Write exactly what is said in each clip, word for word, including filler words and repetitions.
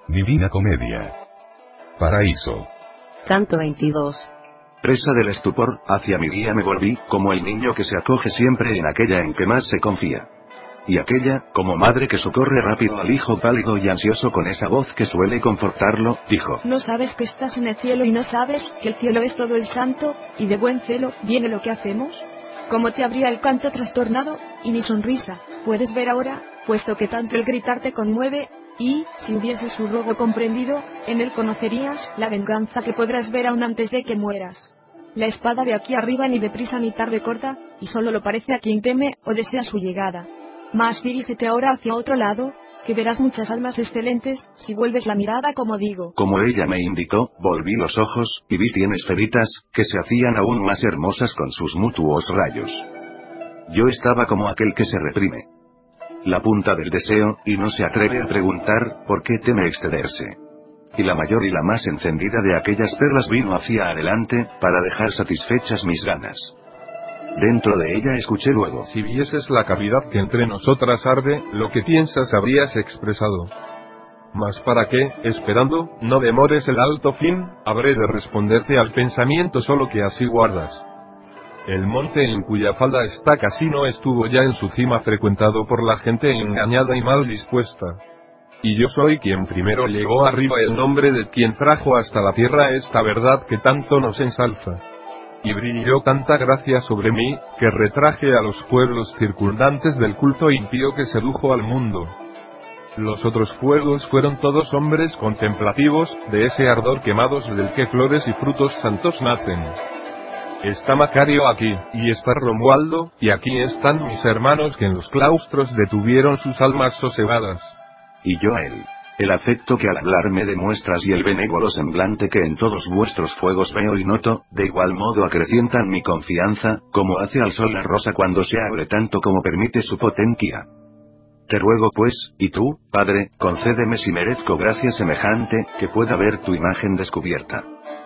Divina Comedia. Paraíso. Canto veintidós. Presa del estupor, hacia mi guía me volví, como el niño que se acoge siempre en aquella en que más se confía. Y aquella, como madre que socorre rápido al hijo pálido y ansioso con esa voz que suele confortarlo, dijo: ¿No sabes que estás en el cielo y no sabes que el cielo es todo el santo, y de buen celo viene lo que hacemos? ¿Cómo te habría el canto trastornado, y mi sonrisa, puedes ver ahora, puesto que tanto el gritar te conmueve? Y, si hubieses su ruego comprendido, en él conocerías la venganza que podrás ver aún antes de que mueras. La espada de aquí arriba ni deprisa ni tarde corta, y solo lo parece a quien teme o desea su llegada. Mas dirígete ahora hacia otro lado, que verás muchas almas excelentes, si vuelves la mirada como digo. Como ella me indicó, volví los ojos, y vi cien esferitas, que se hacían aún más hermosas con sus mutuos rayos. Yo estaba como aquel que se reprime la punta del deseo, y no se atreve a preguntar, por qué teme excederse. Y la mayor y la más encendida de aquellas perlas vino hacia adelante, para dejar satisfechas mis ganas. Dentro de ella escuché luego: si vieses la caridad que entre nosotras arde, lo que piensas habrías expresado. Mas para qué, esperando, no demores el alto fin, habré de responderte al pensamiento solo que así guardas. El monte en cuya falda está casi no estuvo ya en su cima frecuentado por la gente engañada y mal dispuesta. Y yo soy quien primero llegó arriba, el nombre de quien trajo hasta la tierra esta verdad que tanto nos ensalza. Y brilló tanta gracia sobre mí, que retraje a los pueblos circundantes del culto impío que sedujo al mundo. Los otros fuegos fueron todos hombres contemplativos, de ese ardor quemados del que flores y frutos santos nacen. Está Macario aquí, y está Romualdo, y aquí están mis hermanos que en los claustros detuvieron sus almas sosegadas. Y yo a él. El afecto que al hablar me demuestras y el benévolo semblante que en todos vuestros fuegos veo y noto, de igual modo acrecientan mi confianza, como hace al sol la rosa cuando se abre tanto como permite su potencia. Te ruego pues, y tú, Padre, concédeme si merezco gracia semejante, que pueda ver tu imagen descubierta.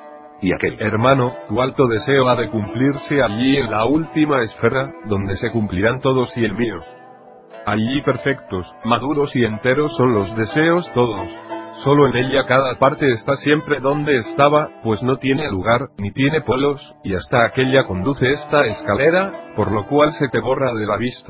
Y aquel: hermano, tu alto deseo ha de cumplirse allí en la última esfera, donde se cumplirán todos y el mío. Allí perfectos, maduros y enteros son los deseos todos. Solo en ella cada parte está siempre donde estaba, pues no tiene lugar, ni tiene polos, y hasta aquella conduce esta escalera, por lo cual se te borra de la vista.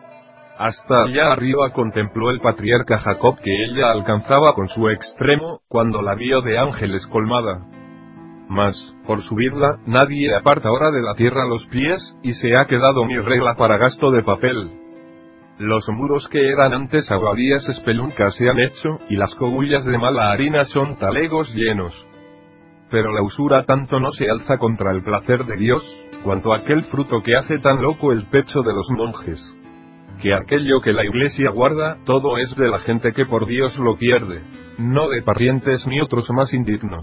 Hasta allá arriba contempló el patriarca Jacob que ella alcanzaba con su extremo, cuando la vio de ángeles colmada. Mas, por subirla, nadie aparta ahora de la tierra los pies, y se ha quedado mi regla para gasto de papel. Los muros que eran antes abadías espeluncas se han hecho, y las cogullas de mala harina son talegos llenos. Pero la usura tanto no se alza contra el placer de Dios, cuanto aquel fruto que hace tan loco el pecho de los monjes. Que aquello que la iglesia guarda, todo es de la gente que por Dios lo pierde, no de parientes ni otros más indignos.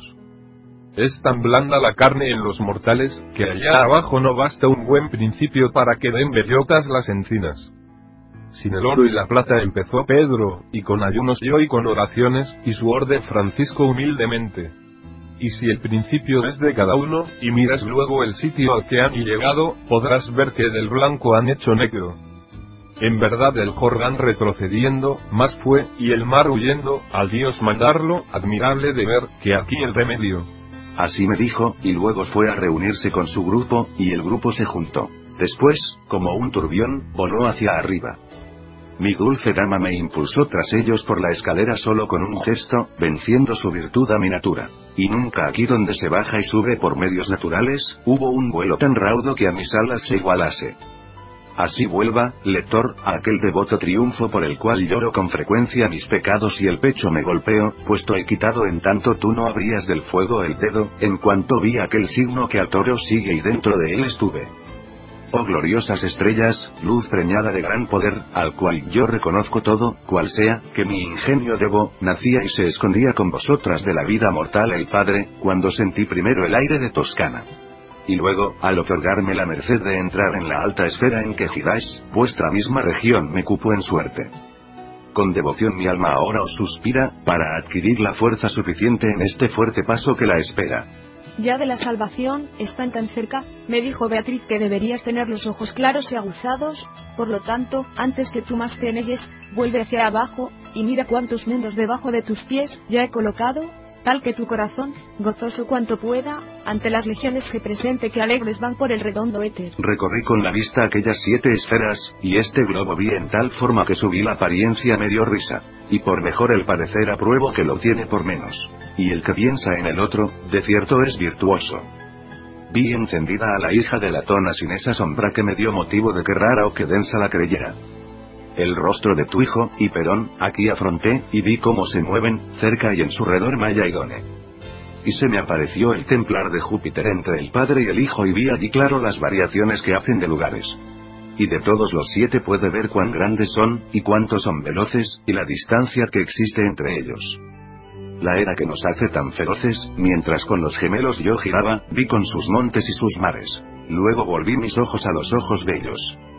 Es tan blanda la carne en los mortales, que allá abajo no basta un buen principio para que den bellotas las encinas. Sin el oro y la plata empezó Pedro, y con ayunos yo y con oraciones, y su orden Francisco humildemente. Y si el principio es de cada uno, y miras luego el sitio al que han llegado, podrás ver que del blanco han hecho negro. En verdad el Jordán retrocediendo, más fue, y el mar huyendo, al Dios mandarlo, admirable de ver, que aquí el remedio. Así me dijo, y luego fue a reunirse con su grupo, y el grupo se juntó. Después, como un turbión, voló hacia arriba. Mi dulce dama me impulsó tras ellos por la escalera solo con un gesto, venciendo su virtud a mi natura. Y nunca aquí donde se baja y sube por medios naturales, hubo un vuelo tan raudo que a mis alas se igualase. Así vuelva, lector, a aquel devoto triunfo por el cual lloro con frecuencia mis pecados y el pecho me golpeo, puesto he quitado en tanto tú no abrías del fuego el dedo, en cuanto vi aquel signo que al toro sigue y dentro de él estuve. Oh gloriosas estrellas, luz preñada de gran poder, al cual yo reconozco todo, cual sea, que mi ingenio debo, nacía y se escondía con vosotras de la vida mortal el Padre, cuando sentí primero el aire de Toscana. Y luego, al otorgarme la merced de entrar en la alta esfera en que giráis, vuestra misma región me cupo en suerte. Con devoción mi alma ahora os suspira, para adquirir la fuerza suficiente en este fuerte paso que la espera. ya de la salvación, están tan cerca. Me dijo Beatriz que deberías tener los ojos claros y aguzados, por lo tanto, antes que tú más cenelles, vuelve hacia abajo, y mira cuántos mundos debajo de tus pies ya he colocado, tal que tu corazón, gozoso cuanto pueda, ante las legiones se presente que alegres van por el redondo éter. Recorrí con la vista aquellas siete esferas, y este globo vi en tal forma que subí la apariencia me dio risa. Y por mejor el parecer apruebo que lo tiene por menos. Y el que piensa en el otro, de cierto es virtuoso. Vi encendida a la hija de Latona sin esa sombra que me dio motivo de que rara o que densa la creyera. El rostro de tu hijo, Hiperón, aquí afronté, y vi cómo se mueven, cerca y en su redor Maya y Done. Y se me apareció el templar de Júpiter entre el padre y el hijo y vi allí claro las variaciones que hacen de lugares. Y de todos los siete puede ver cuán grandes son, y cuántos son veloces, y la distancia que existe entre ellos. La era que nos hace tan feroces, mientras con los gemelos yo giraba, vi con sus montes y sus mares. Luego volví mis ojos a los ojos bellos.